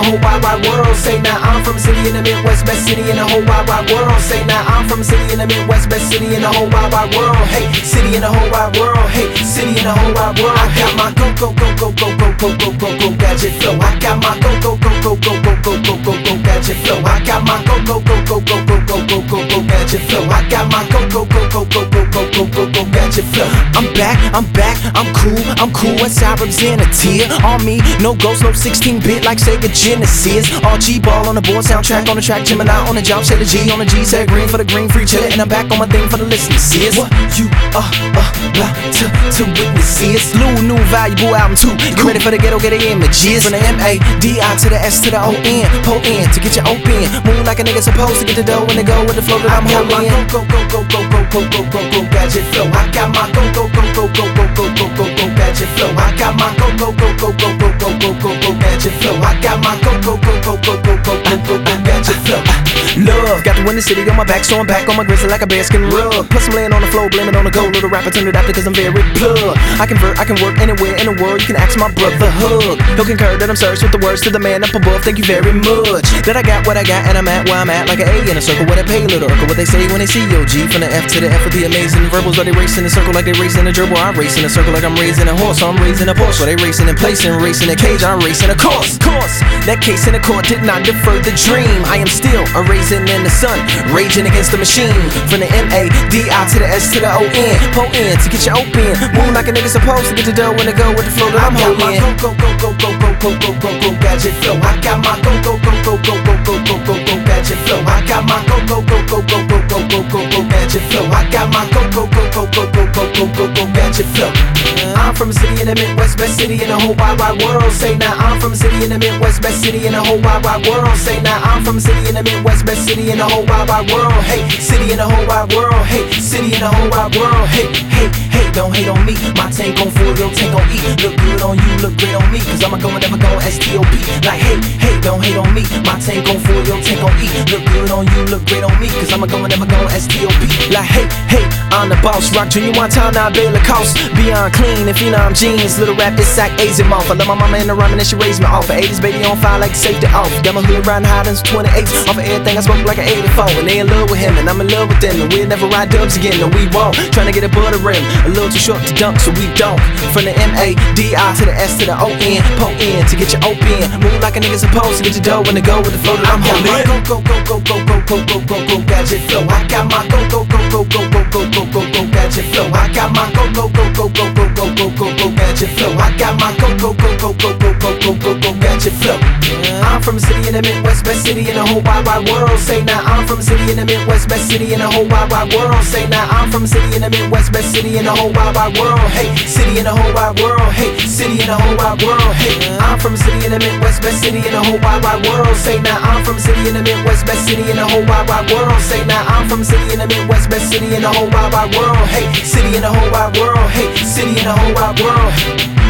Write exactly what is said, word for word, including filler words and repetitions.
the whole wide wide world. Say now I'm from a city in the Midwest, best city in the whole wide wide world. Say now I'm from a city in the Midwest, best city in the whole wide wide world. Hey, city in the whole wide world. Hey, city in the whole wide world. I got my go go go go go go go go go go gadget flow. I got my go go go go go go go go go go gadget flow. I got my go go go go go go go go go go gadget flow. I got my go go go go go go go go go go gadget flow. I'm back, I'm back, I'm cool, I'm cool. What's I represent a tier on me? No ghost, no sixteen bit like Sega Genesis. All G-ball on the board, soundtrack on the track, Gemini on the job, say the G on the G, say green for the green, free chillin', and I'm back on my thing for the listeners. What you uh uh like to to witness is new new valuable album too. You ready for the ghetto, get the images from the M A D I to the S to the O N, po in to get your open. Move like a nigga supposed to get the dough when they go with the flow that I'm holding. Go go go go go go go go go gadget flow. I got my go go go go go go go go go go gadget flow. I got my go go go go go go go go go go gadget flow. I got my go go go go go go go go go go gadget flow. Love, got the windy city on my back, so I'm back on my grizzly like a bearskin rug. Plus I'm laying on the floor, blaming on the gold. Little rapper turned it after cause I'm very plug. I convert, I can work anywhere in the world. You can ask my brother Hug. He'll concur that I'm serious with the words to the man up above. Thank you very much. That I got what I got and I'm at where I'm at. Like an A in a circle with a pay little circle. What they say when they see O G. From the F to the F with the amazing verbals. Are they racing in a circle like they racing a gerbil? I'm racing a circle like I'm raising a horse. So I'm raising a Porsche. So they racing in place and racing a cage. I'm racing a course. Course. That case in the court did not defer the dream. I am still a raisin in the sun, raging against the machine. From the M A D I to the S to the O N, po in to get you open. Move like a nigga supposed to get the dough when they go with the flow that I'm holding. I got my go go go go go go go go go gadget flow. I got my go go go go go go go go go go gadget flow. I got my go go go go go go go go go go gadget flow. I got my go go go go go go go go go go gadget flow. I'm from a city in the Midwest, best city in the whole wide wide world. Say now I'm from a city in the Midwest, best city in the whole wide wide world. Say now I'm from a city in the Midwest, best city in the whole wide wide world. Hey, city in the whole wide world. Hey, city in the whole wide world. Hey, hey, hey, don't hate on me. My tank on full, your tank on E. Look good on you, look great on me. Cause I'ma go and never go S T O P. Like hey, hey, don't hate on me. My tank on full, your tank on E. Look good on you, look great on me. Cause I'ma go and never go S T O P. Like hey, hey, I'm the boss. Rock Junior one time, now Baylor Coast. Beyond clean and phenom jeans. Little rap, this sack, Asian off. I love my mama in the rhyming and she raised me off. For eighties baby on fire like safety off. Got my hood riding high since twenty-eight. Off of everything I spoke like an eighty-four. And they in love with him and I'm in love with them. And we'll never ride dubs again, no we won't. Trying to get above the rim, a little too short to dunk, so we don't. From the M A D I to the S to the O N, po in to get you open. Move like a nigga supposed to get your dough when they go with the flow that I'm holding. I got my go go go go go go go go go gadget flow. I got my go go go go go go go go go go gadget flow. I got my go go go go go go go go go go gadget flow. I got my go go go go go go go go go go gadget flow. I'm from a city in the Midwest, best city in the whole wide wide world. Say now I'm from a city in the Midwest, best city in the whole wide wide world. Say now I'm from a city in the Midwest, best city in the whole wide wide world. Hey, city in the whole wide world. Hey, city in the whole wide world. Hey, I'm from a city in the Midwest, best city in the whole wide wide world. Say now I'm from a city in the Midwest, best city in the whole wide wide world. Say now I'm from a city in the Midwest, best city in the whole wide wide world. Hey, city in the whole wide world. Hey, city in the whole wide world.